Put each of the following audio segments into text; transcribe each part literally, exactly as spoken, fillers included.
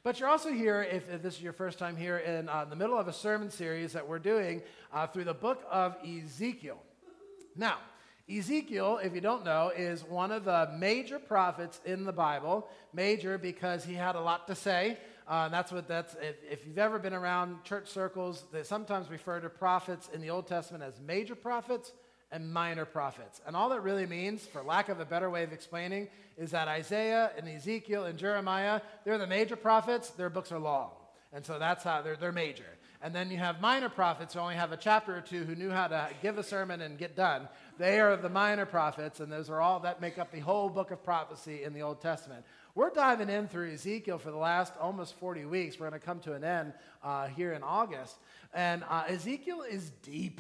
But you're also here, if, if this is your first time here, in uh, the middle of a sermon series that we're doing uh, through the book of Ezekiel. Now, Ezekiel, if you don't know, is one of the major prophets in the Bible. Major because he had a lot to say. Uh, and that's what that's. If, if you've ever been around church circles, they sometimes refer to prophets in the Old Testament as major prophets and minor prophets. And all that really means, for lack of a better way of explaining, is that Isaiah and Ezekiel and Jeremiah, they're the major prophets. Their books are long. And so that's how they're, they're major. And then you have minor prophets who only have a chapter or two who knew how to give a sermon and get done. They are the minor prophets, and those are all that make up the whole book of prophecy in the Old Testament. We're diving in through Ezekiel for the last almost forty weeks. We're going to come to an end uh, here in August. And uh, Ezekiel is deep.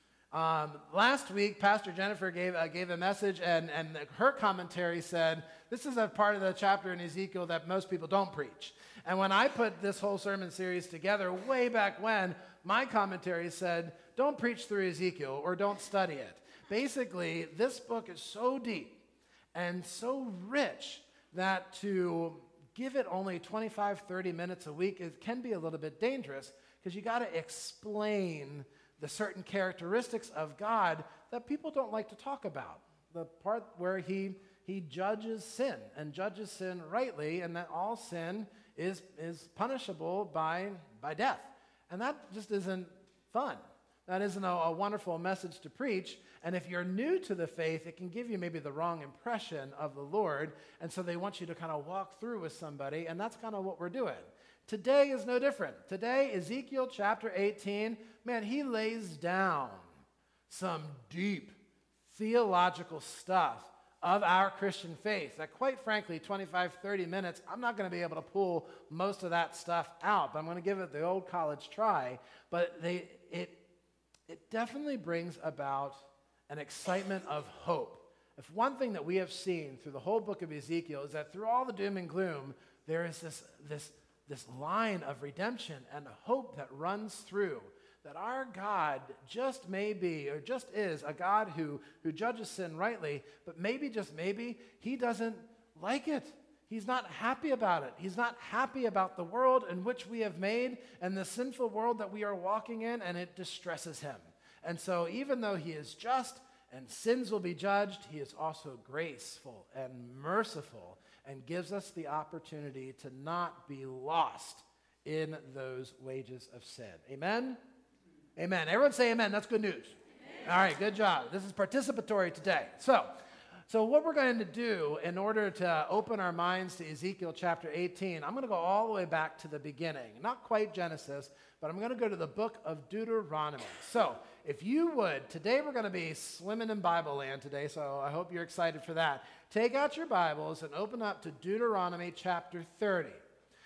Um, last week, Pastor Jennifer gave, uh, gave a message, and, and her commentary said, this is a part of the chapter in Ezekiel that most people don't preach. And when I put this whole sermon series together way back when, my commentary said, don't preach through Ezekiel or don't study it. Basically, this book is so deep and so rich that to give it only twenty-five, thirty minutes a week, it can be a little bit dangerous because you got to explain the certain characteristics of God that people don't like to talk about. The part where he, he judges sin and judges sin rightly, and that all sin is, is punishable by, by death. And that just isn't fun. That isn't a, a wonderful message to preach. And if you're new to the faith, it can give you maybe the wrong impression of the Lord. And so they want you to kind of walk through with somebody, and that's kind of what we're doing. Today is no different. Today, Ezekiel chapter eighteen, man, he lays down some deep theological stuff of our Christian faith that, quite frankly, twenty-five, thirty minutes, I'm not going to be able to pull most of that stuff out, but I'm going to give it the old college try. But they, it, it definitely brings about an excitement of hope. If one thing that we have seen through the whole book of Ezekiel is that through all the doom and gloom, there is this, this, this line of redemption and hope that runs through, that our God just may be, or just is, a God who, who judges sin rightly, but maybe, just maybe, he doesn't like it. He's not happy about it. He's not happy about the world in which we have made and the sinful world that we are walking in, and it distresses him. And so even though he is just and sins will be judged, he is also graceful and merciful and gives us the opportunity to not be lost in those wages of sin. Amen? Amen. Everyone say amen. That's good news. Amen. All right, good job. This is participatory today. So, so what we're going to do in order to open our minds to Ezekiel chapter eighteen, I'm going to go all the way back to the beginning. Not quite Genesis, but I'm going to go to the book of Deuteronomy. So, if you would, today we're going to be swimming in Bible land today, so I hope you're excited for that. Take out your Bibles and open up to Deuteronomy chapter thirty.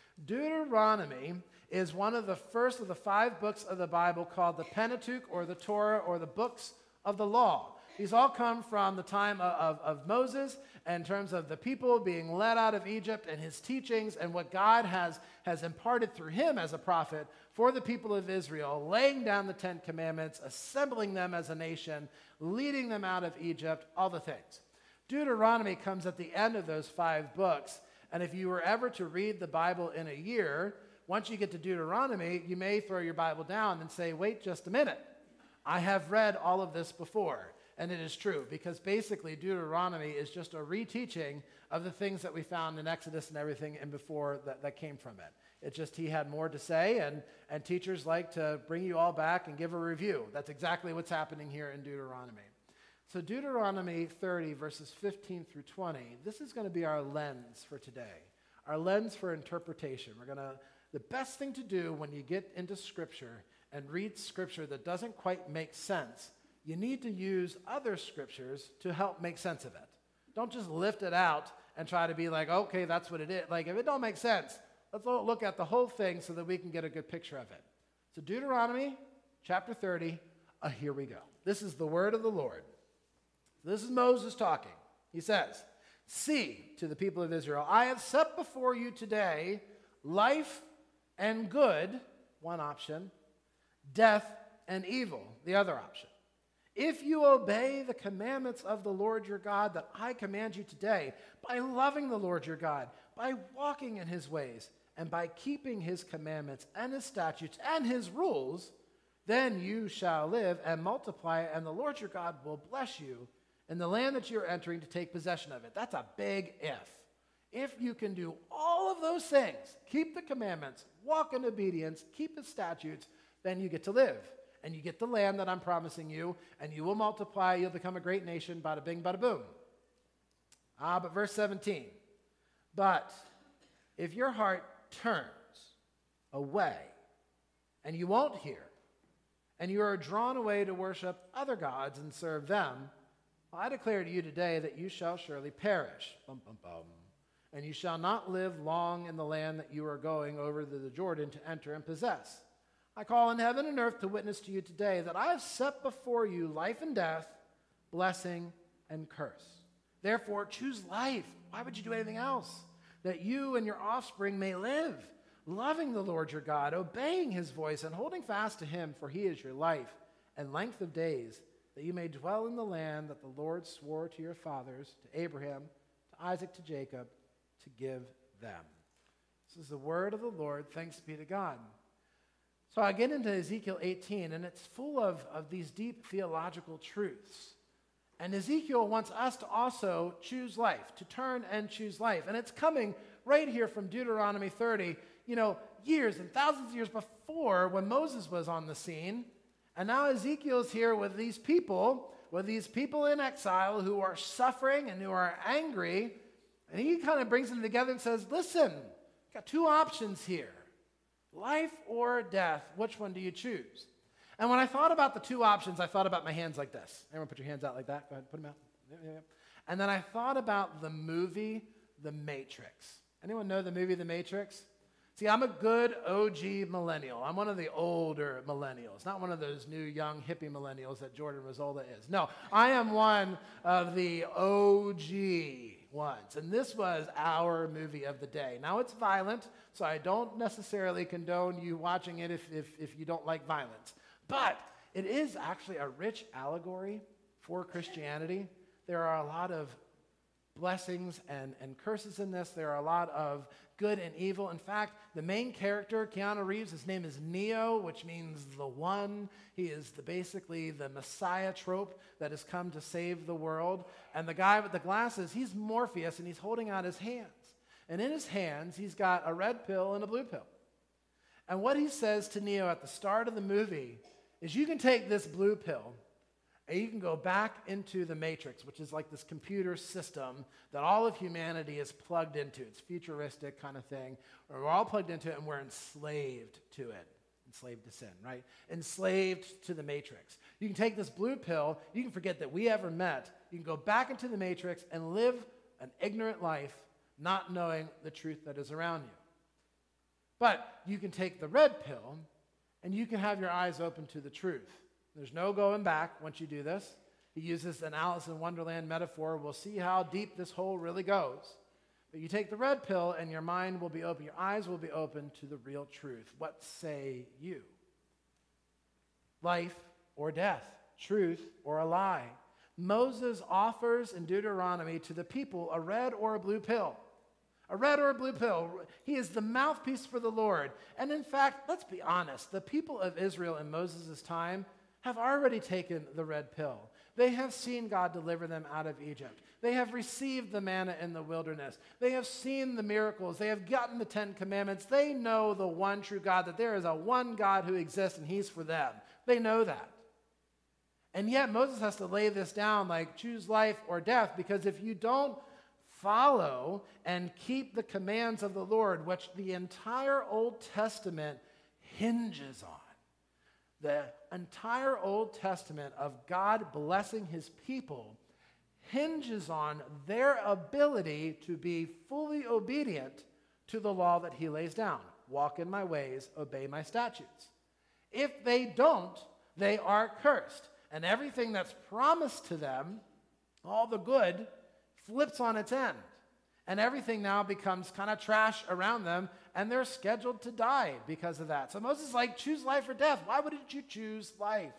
Deuteronomy is one of the first of the five books of the Bible called the Pentateuch, or the Torah, or the books of the law. These all come from the time of, of, of Moses in terms of the people being led out of Egypt and his teachings and what God has, has imparted through him as a prophet for the people of Israel, laying down the Ten Commandments, assembling them as a nation, leading them out of Egypt, all the things. Deuteronomy comes at the end of those five books, and if you were ever to read the Bible in a year, once you get to Deuteronomy, you may throw your Bible down and say, wait just a minute. I have read all of this before. And it is true, because basically Deuteronomy is just a reteaching of the things that we found in Exodus and everything and before that, that came from it. It's just he had more to say, and, and teachers like to bring you all back and give a review. That's exactly what's happening here in Deuteronomy. So Deuteronomy thirty, verses fifteen through twenty, this is going to be our lens for today, our lens for interpretation. We're going to, the best thing to do when you get into Scripture and read Scripture that doesn't quite make sense, you need to use other scriptures to help make sense of it. Don't just lift it out and try to be like, okay, that's what it is. Like, if it don't make sense, let's look at the whole thing so that we can get a good picture of it. So Deuteronomy chapter thirty, uh, here we go. This is the word of the Lord. This is Moses talking. He says, see to the people of Israel, I have set before you today life and good, one option, death and evil, the other option. If you obey the commandments of the Lord your God that I command you today, by loving the Lord your God, by walking in his ways, and by keeping his commandments and his statutes and his rules, then you shall live and multiply, and the Lord your God will bless you in the land that you're entering to take possession of it. That's a big if. If you can do all of those things, keep the commandments, walk in obedience, keep the statutes, then you get to live. And you get the land that I'm promising you, and you will multiply, you'll become a great nation, bada bing, bada boom. Ah, but verse seventeen. But if your heart turns away, and you won't hear, and you are drawn away to worship other gods and serve them, well, I declare to you today that you shall surely perish. Bum, bum, bum. And you shall not live long in the land that you are going over the, the Jordan to enter and possess. I call on heaven and earth to witness to you today that I have set before you life and death, blessing and curse. Therefore, choose life. Why would you do anything else? That you and your offspring may live, loving the Lord your God, obeying his voice, and holding fast to him, for he is your life and length of days, that you may dwell in the land that the Lord swore to your fathers, to Abraham, to Isaac, to Jacob, to give them. This is the word of the Lord. Thanks be to God. So I get into Ezekiel eighteen, and it's full of, of these deep theological truths. And Ezekiel wants us to also choose life, to turn and choose life. And it's coming right here from Deuteronomy thirty, you know, years and thousands of years before when Moses was on the scene. And now Ezekiel's here with these people, with these people in exile who are suffering and who are angry. And he kind of brings them together and says, listen, got two options here. Life or death, which one do you choose? And when I thought about the two options, I thought about my hands like this. Everyone put your hands out like that. Go ahead, put them out. Yeah, yeah, yeah. And then I thought about the movie The Matrix. Anyone know the movie The Matrix? See, I'm a good O G millennial. I'm one of the older millennials, not one of those new young hippie millennials that Jordan Rosolda is. No, I am one of the O G ones. And this was our movie of the day. Now, it's violent, so I don't necessarily condone you watching it if, if, if you don't like violence. But it is actually a rich allegory for Christianity. There are a lot of blessings and, and curses in this. There are a lot of good and evil. In fact, the main character, Keanu Reeves, his name is Neo, which means the one. He is the, basically the Messiah trope that has come to save the world. And the guy with the glasses, he's Morpheus, and he's holding out his hands. And in his hands, he's got a red pill and a blue pill. And what he says to Neo at the start of the movie is, you can take this blue pill and you can go back into the Matrix, which is like this computer system that all of humanity is plugged into. It's futuristic kind of thing. We're all plugged into it and we're enslaved to it. Enslaved to sin, right? Enslaved to the Matrix. You can take this blue pill, you can forget that we ever met, you can go back into the Matrix and live an ignorant life, not knowing the truth that is around you. But you can take the red pill and you can have your eyes open to the truth. There's no going back once you do this. He uses an Alice in Wonderland metaphor. We'll see how deep this hole really goes. But you take the red pill and your mind will be open, your eyes will be open to the real truth. What say you? Life or death? Truth or a lie? Moses offers in Deuteronomy to the people a red or a blue pill. A red or a blue pill. He is the mouthpiece for the Lord. And in fact, let's be honest, the people of Israel in Moses' time have already taken the red pill. They have seen God deliver them out of Egypt. They have received the manna in the wilderness. They have seen the miracles. They have gotten the Ten Commandments. They know the one true God, that there is a one God who exists and he's for them. They know that. And yet Moses has to lay this down like, choose life or death, because if you don't follow and keep the commands of the Lord, which the entire Old Testament hinges on, the entire Old Testament of God blessing his people hinges on their ability to be fully obedient to the law that he lays down. Walk in my ways, obey my statutes. If they don't, they are cursed. And everything that's promised to them, all the good, flips on its end. And everything now becomes kind of trash around them, and they're scheduled to die because of that. So Moses is like, choose life or death. Why wouldn't you choose life?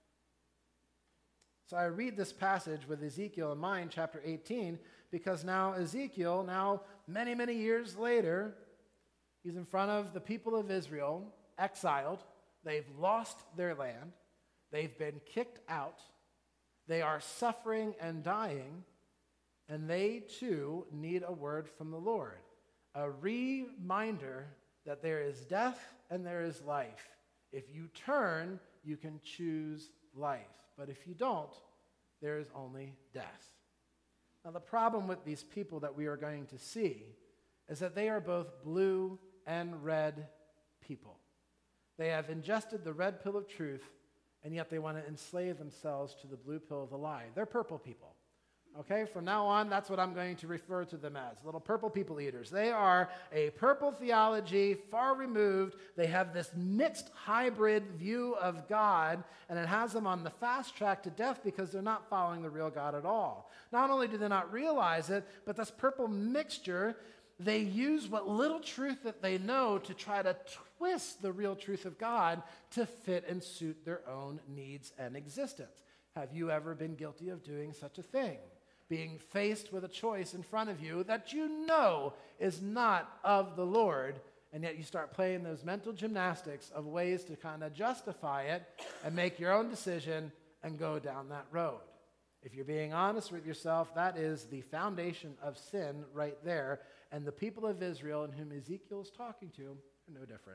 So I read this passage with Ezekiel in mind, chapter eighteen, because now Ezekiel, now many, many years later, He's in front of the people of Israel, exiled. They've lost their land. They've been kicked out. They are suffering and dying. And they, too, need a word from the Lord. A reminder that there is death and there is life. If you turn, you can choose life. But if you don't, there is only death. Now, the problem with these people that we are going to see is that they are both blue and red people. They have ingested the red pill of truth, and yet they want to enslave themselves to the blue pill of the lie. They're purple people. Okay, from now on, that's what I'm going to refer to them as, little purple people eaters. They are a purple theology, far removed. They have this mixed hybrid view of God, and it has them on the fast track to death because they're not following the real God at all. Not only do they not realize it, but this purple mixture, they use what little truth that they know to try to twist the real truth of God to fit and suit their own needs and existence. Have you ever been guilty of doing such a thing? Being faced with a choice in front of you that you know is not of the Lord, and yet you start playing those mental gymnastics of ways to kind of justify it and make your own decision and go down that road. If you're being honest with yourself, that is the foundation of sin right there, and the people of Israel in whom Ezekiel is talking to are no different.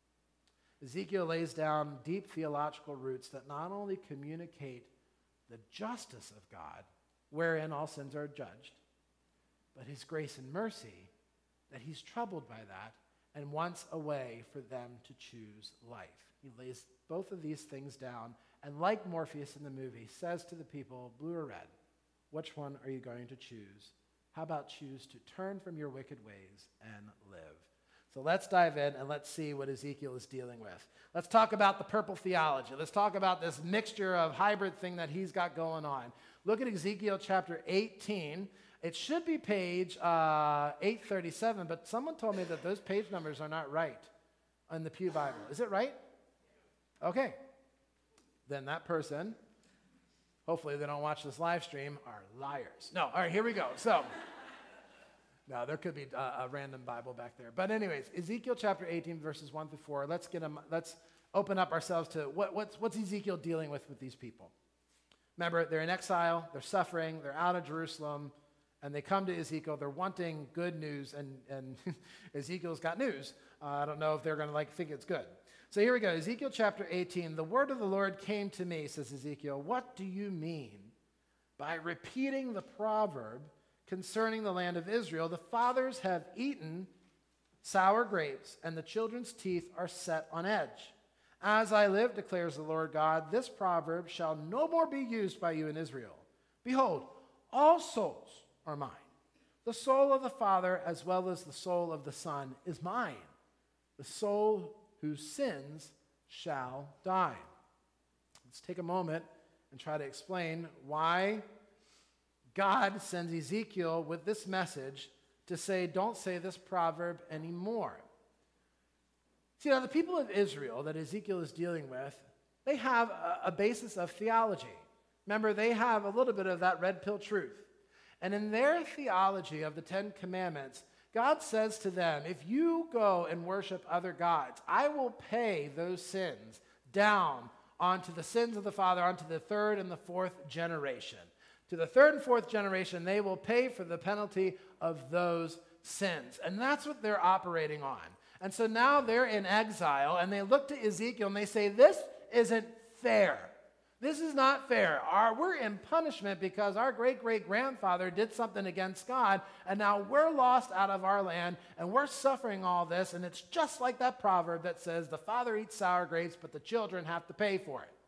Ezekiel lays down deep theological roots that not only communicate the justice of God, wherein all sins are judged, but his grace and mercy, that he's troubled by that and wants a way for them to choose life. He lays both of these things down, and like Morpheus in the movie, says to the people, blue or red, which one are you going to choose? How about choose to turn from your wicked ways and live? So let's dive in and let's see what Ezekiel is dealing with. Let's talk about the purple theology. Let's talk about this mixture of hybrid thing that he's got going on. Look at Ezekiel chapter eighteen. It should be page uh, eight thirty-seven, but someone told me that those page numbers are not right in the Pew Bible. Is it right? Okay. Then that person, hopefully they don't watch this live stream, are liars. No, all right, here we go. So, no, there could be a, a random Bible back there. But anyways, Ezekiel chapter eighteen, verses one through four. Let's get them, let's open up ourselves to what, what's, what's Ezekiel dealing with with these people. Remember, they're in exile, they're suffering, they're out of Jerusalem, and they come to Ezekiel. They're wanting good news, and, and Ezekiel's got news. Uh, I don't know if they're going to like think it's good. So here we go, Ezekiel chapter eighteen. The word of the Lord came to me, says Ezekiel. What do you mean by repeating the proverb concerning the land of Israel? The fathers have eaten sour grapes, and the children's teeth are set on edge. As I live, declares the Lord God, this proverb shall no more be used by you in Israel. Behold, all souls are mine. The soul of the Father as well as the soul of the Son is mine. The soul who sins shall die. Let's take a moment and try to explain why God sends Ezekiel with this message to say, don't say this proverb anymore. See, now the people of Israel that Ezekiel is dealing with, they have a, a basis of theology. Remember, they have a little bit of that red pill truth. And in their theology of the Ten Commandments, God says to them, if you go and worship other gods, I will pay those sins down onto the sins of the father, onto the third and the fourth generation. To the third and fourth generation, they will pay for the penalty of those sins. And that's what they're operating on. And so now they're in exile, and they look to Ezekiel, and they say, this isn't fair. This is not fair. Our, we're in punishment because our great-great-grandfather did something against God, and now we're lost out of our land, and we're suffering all this, and it's just like that proverb that says, the father eats sour grapes, but the children have to pay for it.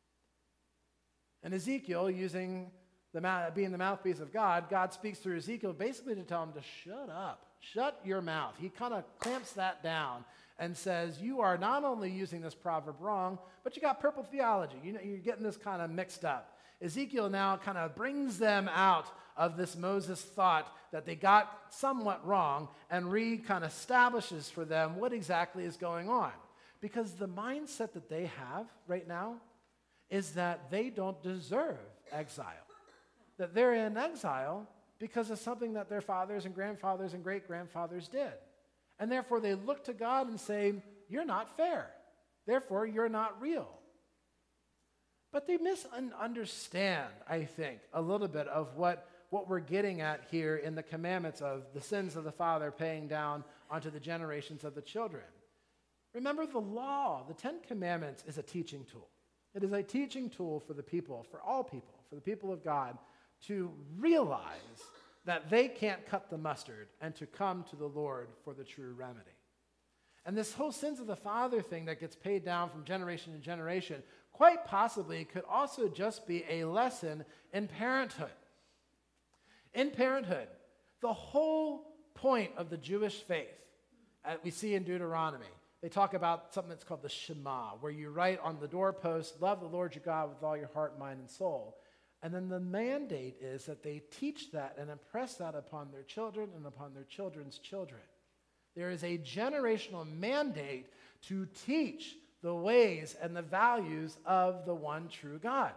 And Ezekiel, using the being the mouthpiece of God, God speaks through Ezekiel basically to tell him to shut up. Shut your mouth. He kind of clamps that down and says, you are not only using this proverb wrong, but you got purple theology. You know, you're getting this kind of mixed up. Ezekiel now kind of brings them out of this Moses thought that they got somewhat wrong and re kind of establishes for them what exactly is going on. Because the mindset that they have right now is that they don't deserve exile. That they're in exile because of something that their fathers and grandfathers and great-grandfathers did. And therefore they look to God and say, you're not fair. Therefore, you're not real. But they misunderstand, I think, a little bit of what, what we're getting at here in the commandments of the sins of the father paying down onto the generations of the children. Remember, the law, the Ten Commandments, is a teaching tool. It is a teaching tool for the people, for all people, for the people of God, to realize that they can't cut the mustard and to come to the Lord for the true remedy. And this whole sins of the father thing that gets paid down from generation to generation, quite possibly could also just be a lesson in parenthood. In parenthood, the whole point of the Jewish faith, as we see in Deuteronomy, they talk about something that's called the Shema, where you write on the doorpost, love the Lord your God with all your heart, mind, and soul. And then the mandate is that they teach that and impress that upon their children and upon their children's children. There is a generational mandate to teach the ways and the values of the one true God.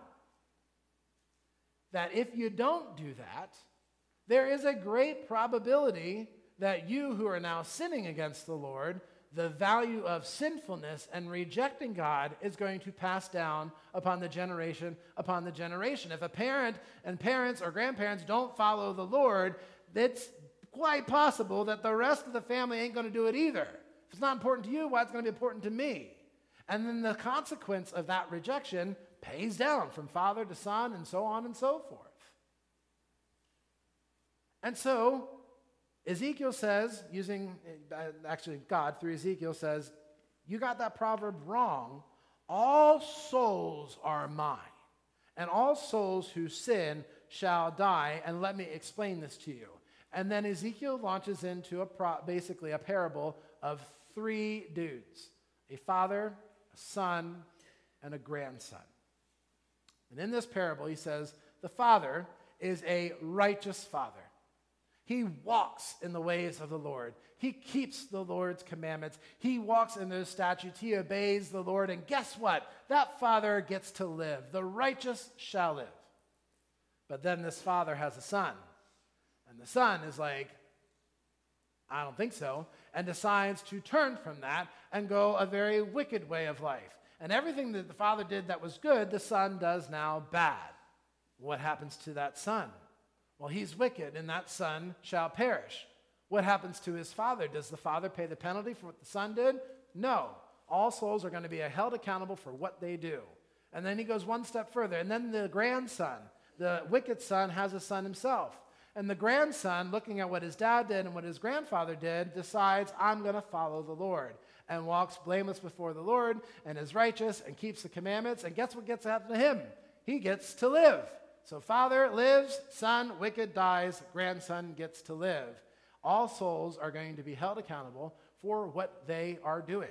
That if you don't do that, there is a great probability that you who are now sinning against the Lord, the value of sinfulness and rejecting God is going to pass down upon the generation upon the generation. If a parent and parents or grandparents don't follow the Lord, it's quite possible that the rest of the family ain't going to do it either. If it's not important to you, why it's going to be important to me? And then the consequence of that rejection pays down from father to son and so on and so forth. And so Ezekiel says, using, actually God through Ezekiel says, you got that proverb wrong. All souls are mine, and all souls who sin shall die. And let me explain this to you. And then Ezekiel launches into a pro, basically a parable of three dudes, a father, a son, and a grandson. And in this parable, he says, the father is a righteous father. He walks in the ways of the Lord. He keeps the Lord's commandments. He walks in those statutes. He obeys the Lord. And guess what? That father gets to live. The righteous shall live. But then this father has a son. And the son is like, I don't think so, and decides to turn from that and go a very wicked way of life. And everything that the father did that was good, the son does now bad. What happens to that son? Well, he's wicked, and that son shall perish. What happens to his father? Does the father pay the penalty for what the son did? No. All souls are going to be held accountable for what they do. And then he goes one step further. And then the grandson, the wicked son, has a son himself. And the grandson, looking at what his dad did and what his grandfather did, decides, I'm going to follow the Lord, and walks blameless before the Lord and is righteous and keeps the commandments. And guess what gets to happen to him? He gets to live. So father lives, son, wicked, dies, grandson gets to live. All souls are going to be held accountable for what they are doing.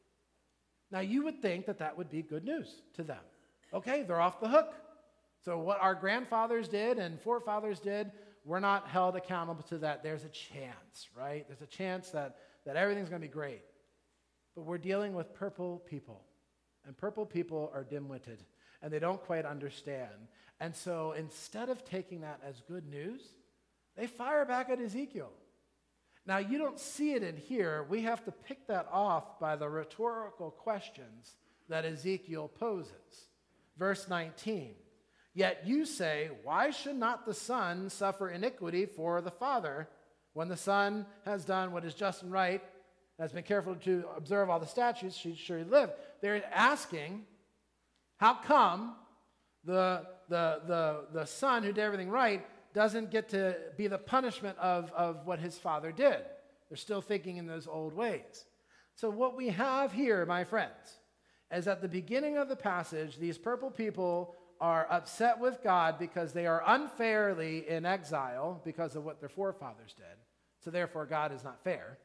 Now, you would think that that would be good news to them. Okay, they're off the hook. So what our grandfathers did and forefathers did, we're not held accountable to that. There's a chance, right? There's a chance that, that everything's going to be great. But we're dealing with purple people. And purple people are dim-witted. And they don't quite understand. And so instead of taking that as good news, they fire back at Ezekiel. Now, you don't see it in here. We have to pick that off by the rhetorical questions that Ezekiel poses. Verse nineteen, yet you say, why should not the son suffer iniquity for the father when the son has done what is just and right, has been careful to observe all the statutes, she should live? They're asking, how come the, the, the, the son who did everything right doesn't get to be the punishment of, of what his father did? They're still thinking in those old ways. So what we have here, my friends, is at the beginning of the passage, these purple people are upset with God because they are unfairly in exile because of what their forefathers did. So therefore, God is not fair.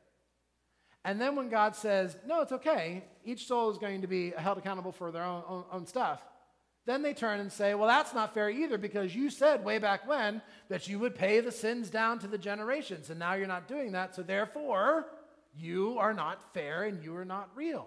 And then when God says, no, it's okay, each soul is going to be held accountable for their own, own, own stuff, then they turn and say, well, that's not fair either, because you said way back when that you would pay the sins down to the generations, and now you're not doing that, so therefore, you are not fair and you are not real.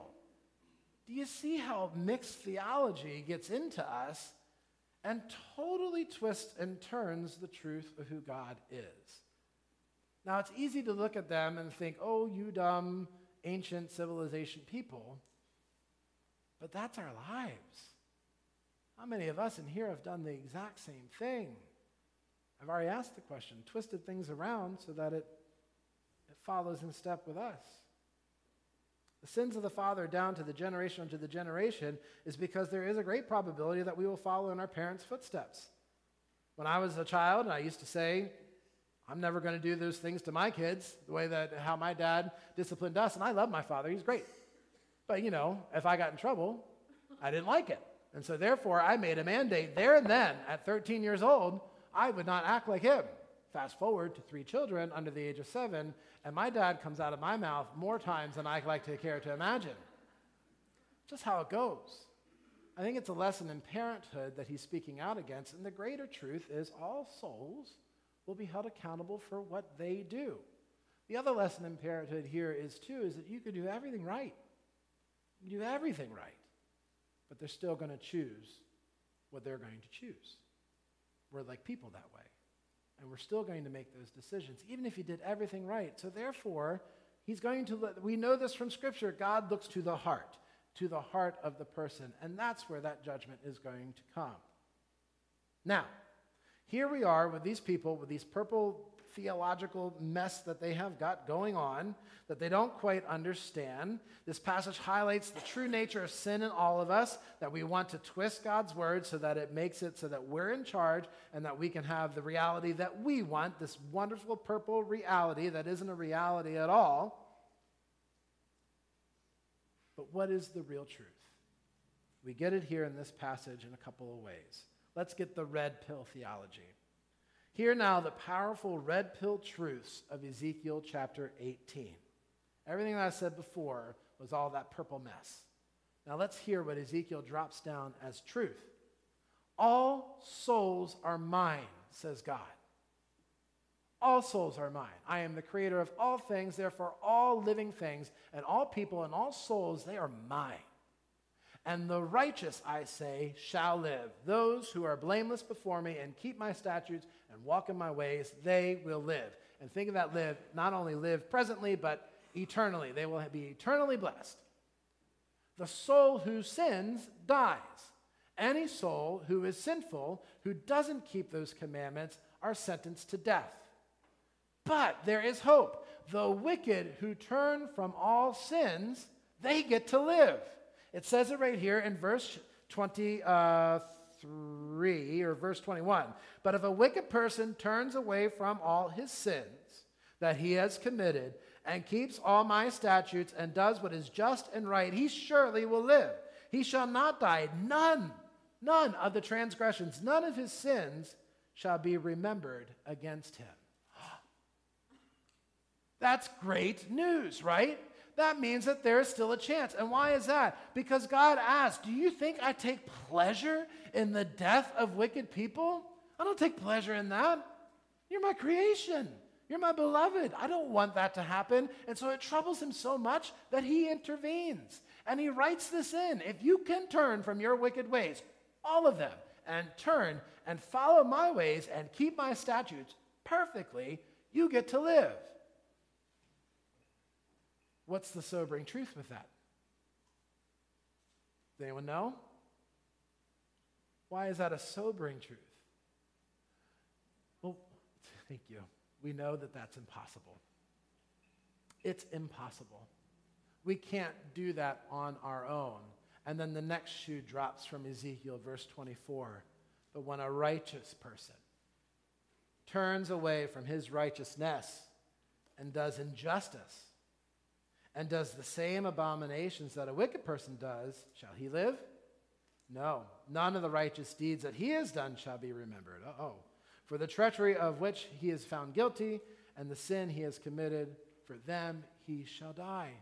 Do you see how mixed theology gets into us and totally twists and turns the truth of who God is? Now, it's easy to look at them and think, oh, you dumb, ancient civilization people. But that's our lives. How many of us in here have done the exact same thing? I've already asked the question, twisted things around so that it, it follows in step with us. The sins of the father down to the generation to the generation is because there is a great probability that we will follow in our parents' footsteps. When I was a child, I used to say, I'm never going to do those things to my kids the way that how my dad disciplined us. And I love my father. He's great. But, you know, if I got in trouble, I didn't like it. And so therefore, I made a mandate there and then at thirteen years old, I would not act like him. Fast forward to three children under the age of seven, and my dad comes out of my mouth more times than I like to care to imagine. Just how it goes. I think it's a lesson in parenthood that he's speaking out against, and the greater truth is all souls will be held accountable for what they do. The other lesson in parenthood here is, too, is that you could do everything right. You do everything right, but they're still going to choose what they're going to choose. We're like people that way, and we're still going to make those decisions, even if you did everything right. So therefore, he's going to, let, we know this from Scripture, God looks to the heart, to the heart of the person, and that's where that judgment is going to come. Now, here we are with these people, with these purple theological mess that they have got going on, that they don't quite understand. This passage highlights the true nature of sin in all of us, that we want to twist God's word so that it makes it so that we're in charge and that we can have the reality that we want, this wonderful purple reality that isn't a reality at all. But what is the real truth? We get it here in this passage in a couple of ways. Let's get the red pill theology. Hear now the powerful red pill truths of Ezekiel chapter eighteen. Everything that I said before was all that purple mess. Now let's hear what Ezekiel drops down as truth. All souls are mine, says God. All souls are mine. I am the creator of all things, therefore all living things and all people and all souls, they are mine. And the righteous, I say, shall live. Those who are blameless before me and keep my statutes and walk in my ways, they will live. And think of that live, not only live presently, but eternally. They will be eternally blessed. The soul who sins dies. Any soul who is sinful, who doesn't keep those commandments, are sentenced to death. But there is hope. The wicked who turn from all sins, they get to live. It says it right here in verse twenty-three or verse twenty-one. But if a wicked person turns away from all his sins that he has committed and keeps all my statutes and does what is just and right, he surely will live. He shall not die. None, none of the transgressions, none of his sins shall be remembered against him. That's great news, right? That means that there is still a chance. And why is that? Because God asked, do you think I take pleasure in the death of wicked people? I don't take pleasure in that. You're my creation. You're my beloved. I don't want that to happen. And so it troubles him so much that he intervenes. And he writes this in. If you can turn from your wicked ways, all of them, and turn and follow my ways and keep my statutes perfectly, you get to live. What's the sobering truth with that? Does anyone know? Why is that a sobering truth? Well, thank you. We know that that's impossible. It's impossible. We can't do that on our own. And then the next shoe drops from Ezekiel, verse twenty-four. But when a righteous person turns away from his righteousness and does injustice, and does the same abominations that a wicked person does, shall he live? No, none of the righteous deeds that he has done shall be remembered. Uh-oh. For the treachery of which he is found guilty, and the sin he has committed, for them he shall die.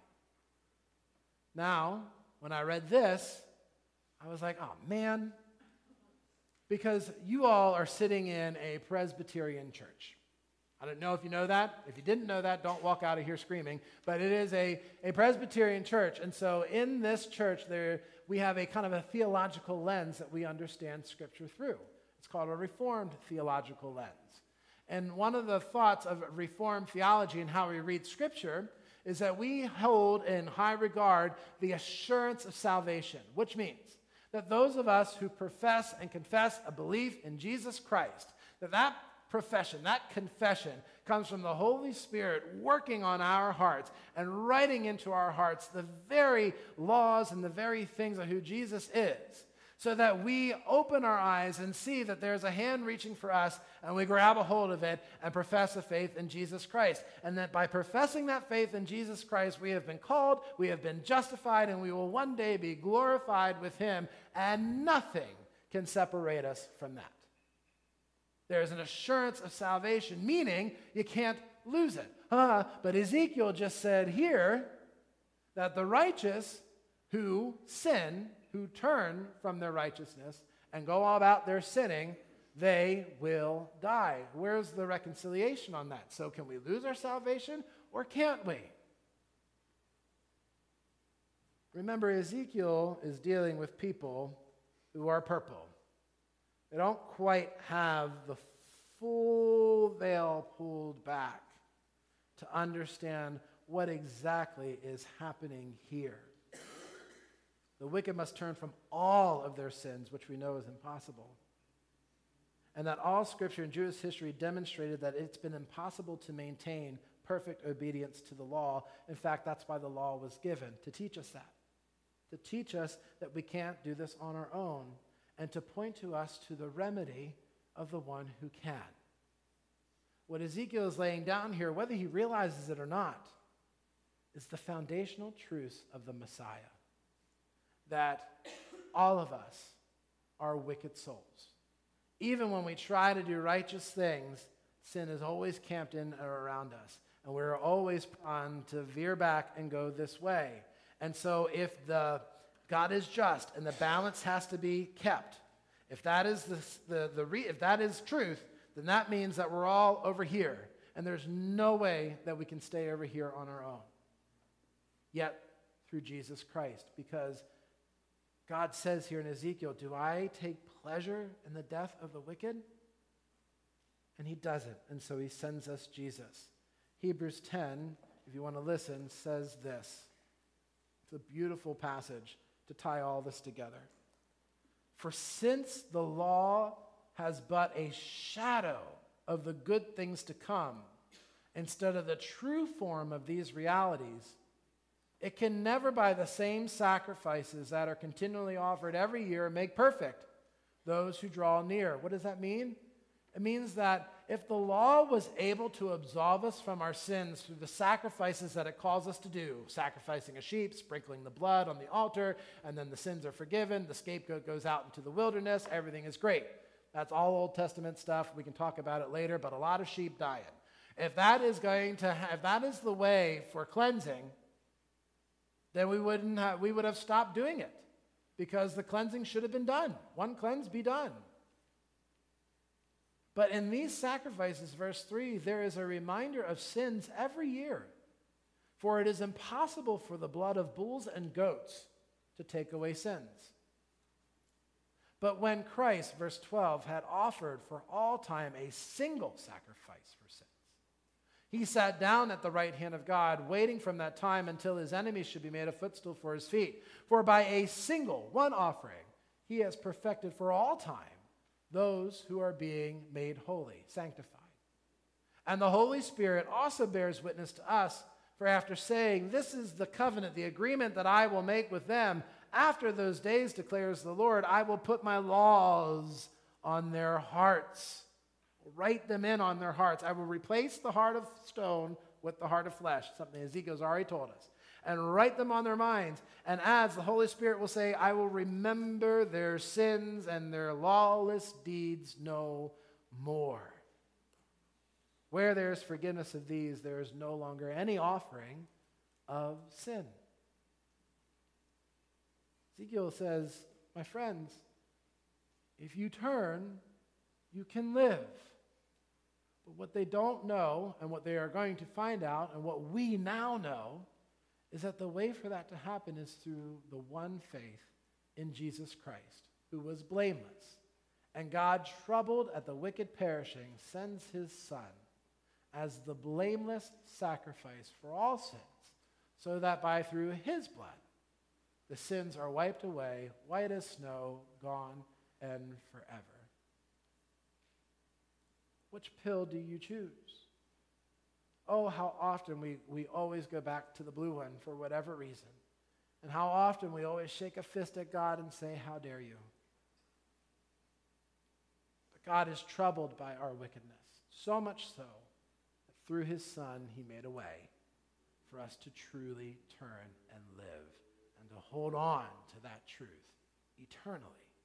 Now, when I read this, I was like, oh man, because you all are sitting in a Presbyterian church. I don't know if you know that. If you didn't know that, don't walk out of here screaming. But it is a, a Presbyterian church. And so in this church, there we have a kind of a theological lens that we understand Scripture through. It's called a Reformed theological lens. And one of the thoughts of Reformed theology and how we read Scripture is that we hold in high regard the assurance of salvation, which means that those of us who profess and confess a belief in Jesus Christ, that that profession, that confession comes from the Holy Spirit working on our hearts and writing into our hearts the very laws and the very things of who Jesus is, so that we open our eyes and see that there's a hand reaching for us and we grab a hold of it and profess a faith in Jesus Christ. And that by professing that faith in Jesus Christ, we have been called, we have been justified, and we will one day be glorified with him, and nothing can separate us from that. There is an assurance of salvation, meaning you can't lose it. Uh, but Ezekiel just said here that the righteous who sin, who turn from their righteousness and go all about their sinning, they will die. Where's the reconciliation on that? So can we lose our salvation or can't we? Remember, Ezekiel is dealing with people who are purple. They don't quite have the full veil pulled back to understand what exactly is happening here. The wicked must turn from all of their sins, which we know is impossible. And that all Scripture and Jewish history demonstrated that it's been impossible to maintain perfect obedience to the law. In fact, that's why the law was given, to teach us that. To teach us that we can't do this on our own, and to point to us to the remedy of the one who can. What Ezekiel is laying down here, whether he realizes it or not, is the foundational truths of the Messiah. That all of us are wicked souls. Even when we try to do righteous things, sin is always camped in or around us. And we're always prone to veer back and go this way. And so if the God is just and the balance has to be kept, if that is the, the, the re, if that is truth, then that means that we're all over here. And there's no way that we can stay over here on our own. Yet through Jesus Christ, because God says here in Ezekiel, do I take pleasure in the death of the wicked? And he doesn't, and so he sends us Jesus. Hebrews ten, if you want to listen, says this. It's a beautiful passage to tie all this together. For since the law has but a shadow of the good things to come, instead of the true form of these realities, it can never, by the same sacrifices that are continually offered every year, make perfect those who draw near. What does that mean? It means that if the law was able to absolve us from our sins through the sacrifices that it calls us to do, sacrificing a sheep, sprinkling the blood on the altar, and then the sins are forgiven, the scapegoat goes out into the wilderness, everything is great. That's all Old Testament stuff. We can talk about it later, but a lot of sheep dying. If that is going to, ha- if that is the way for cleansing, then we wouldn't have, we would have stopped doing it, because the cleansing should have been done. One cleanse, be done. But in these sacrifices, verse three, there is a reminder of sins every year. For it is impossible for the blood of bulls and goats to take away sins. But when Christ, verse twelve, had offered for all time a single sacrifice for sins, he sat down at the right hand of God, waiting from that time until his enemies should be made a footstool for his feet. For by a single, one offering, he has perfected for all time those who are being made holy, sanctified. And the Holy Spirit also bears witness to us, for after saying, this is the covenant, the agreement that I will make with them, after those days, declares the Lord, I will put my laws on their hearts. Write them in on their hearts. I will replace the heart of stone with the heart of flesh, something Ezekiel's already told us, and write them on their minds. And as the Holy Spirit will say, I will remember their sins and their lawless deeds no more. Where there is forgiveness of these, there is no longer any offering of sin. Ezekiel says, my friends, if you turn, you can live. But what they don't know, and what they are going to find out, and what we now know, is that the way for that to happen is through the one faith in Jesus Christ, who was blameless And God, troubled at the wicked perishing, sends his Son as the blameless sacrifice for all sins, so that by through his blood the sins are wiped away, white as snow, gone and forever. Which pill do you choose? Oh, how often we, we always go back to the blue one for whatever reason. And how often we always shake a fist at God and say, how dare you? But God is troubled by our wickedness, so much so that through his Son he made a way for us to truly turn and live and to hold on to that truth eternally.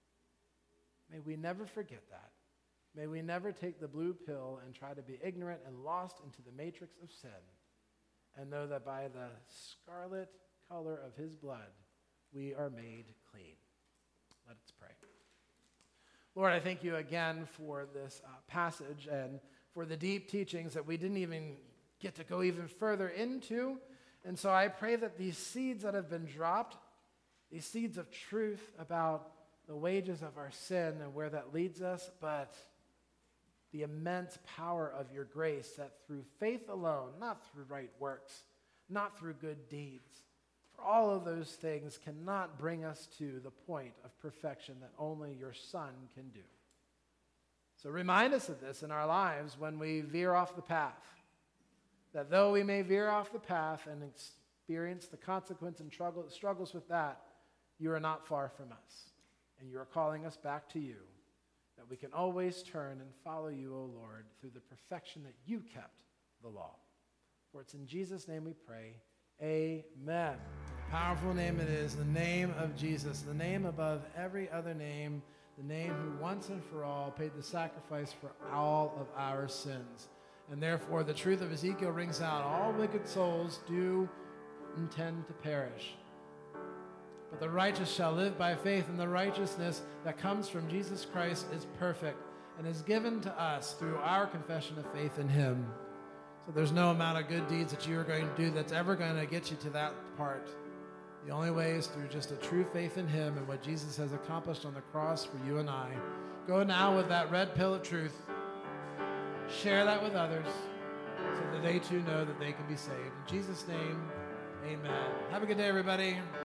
May we never forget that. May we never take the blue pill and try to be ignorant and lost into the matrix of sin, and know that by the scarlet color of his blood, we are made clean. Let us pray. Lord, I thank you again for this uh, passage and for the deep teachings that we didn't even get to go even further into. And so I pray that these seeds that have been dropped, these seeds of truth about the wages of our sin and where that leads us, but the immense power of your grace that through faith alone, not through right works, not through good deeds, for all of those things cannot bring us to the point of perfection that only your Son can do. So remind us of this in our lives when we veer off the path, that though we may veer off the path and experience the consequence and struggle, struggles with that, you are not far from us, and you are calling us back to you, that we can always turn and follow you, O Lord, through the perfection that you kept the law. For it's in Jesus' name we pray. Amen. Powerful name it is, the name of Jesus, the name above every other name, the name who once and for all paid the sacrifice for all of our sins. And therefore the truth of Ezekiel rings out. All wicked souls do intend to perish, but the righteous shall live by faith, and the righteousness that comes from Jesus Christ is perfect and is given to us through our confession of faith in him. So there's no amount of good deeds that you are going to do that's ever going to get you to that part. The only way is through just a true faith in him and what Jesus has accomplished on the cross for you and I. Go now with that red pill of truth. Share that with others so that they too know that they can be saved. In Jesus' name, amen. Have a good day, everybody.